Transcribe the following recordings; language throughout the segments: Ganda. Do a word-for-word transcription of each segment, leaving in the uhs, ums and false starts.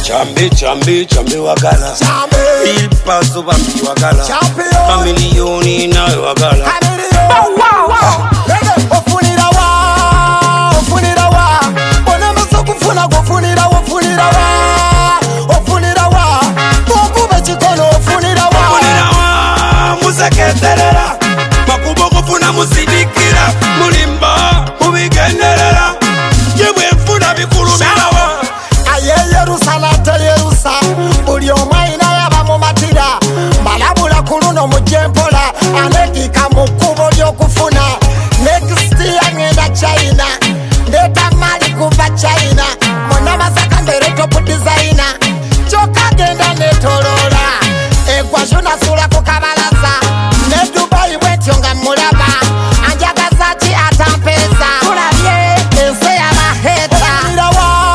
Chambe chambe chambe wagala Ipazo bambi wagala Kamilioni nawe wagala Ofunira wa Ofunira wa Bona maso kufuna gofunira Ofunira wa Ofunira wa Kukube chikono ofunira wa Ofunira wa Museketerera Makubo kufuna musidikira Mulimba Mubigenderera Yewe mfuna bikulumira wa Aye Yerusa nate Yerusa Uli omaina yaba mumatira Malabula kuluno mujempola Anekika mukubo lyokufuna Next year ngenda China Ndeta mali kuva China Mona masaka mbere top designer Choka genda netolola Egwa juna sura kukabalaza Ne Dubai wetyonga mulaba Anjaga zati atampesa Kulabye ense ya maheta Ofunira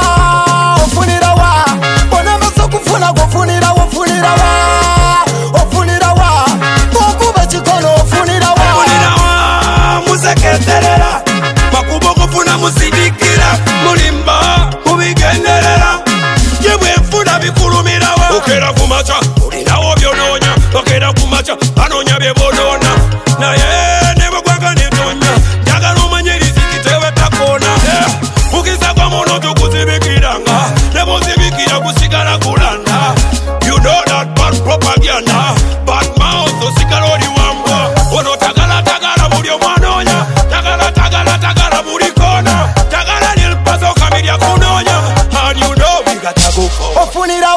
wa Ofunira wa Bona maso kufuna gofunira Ofunira wa Ofunira wa Kukube chikono ofunira wa Ofunira wa Museketerera Makubo kufuna musidikira Mulimba Mubigenderera Yewe mfuna bikulumira wa Okera kumacha Ulinawo byononya Okera kumacha Anonya byebonona Naye nebo kwanga netonya Njagala omanye riziki tewe takona Mukisa kwa mono tukuzibikiranga Nebo zibikira kusigala kulanda You know that bad propaganda Bad mouth osigala oli wamba Ono tagala tagala buli omwanonya Tagala tagala tagala buli kona Tagala nilpazo kamilya kunonya And you know we got to go for Ofunira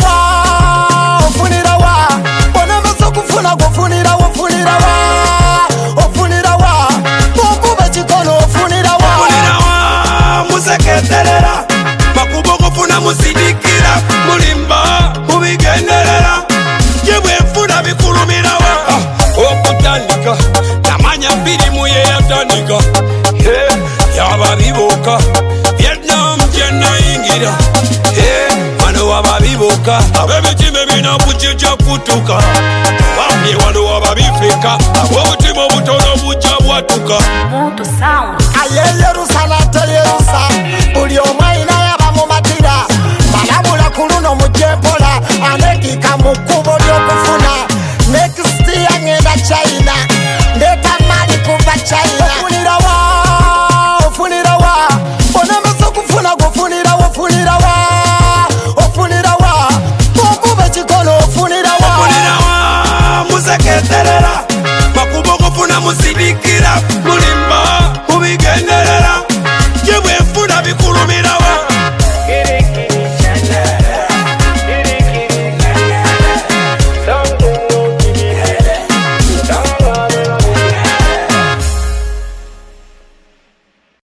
wa Ofunira wa Bona maso kufuna gofunira Ofunira wa Ofunira wa Kukube chikono ofunira wa Ofunira wa Museketerera Makubo kufuna musidikira Mulimba Mubigenderera Yewe mfuna bikulumira wa Okutandika Namanya filimu ye yatandika Yaba biboka Vietnam jena ingira Wano waba biboka Abemitima bina bujja kutuka Bamye wano waba bifika Obutima butono bujja bwatuka Moto Sound. Aye Yerusa nate Yerusa Uli omaina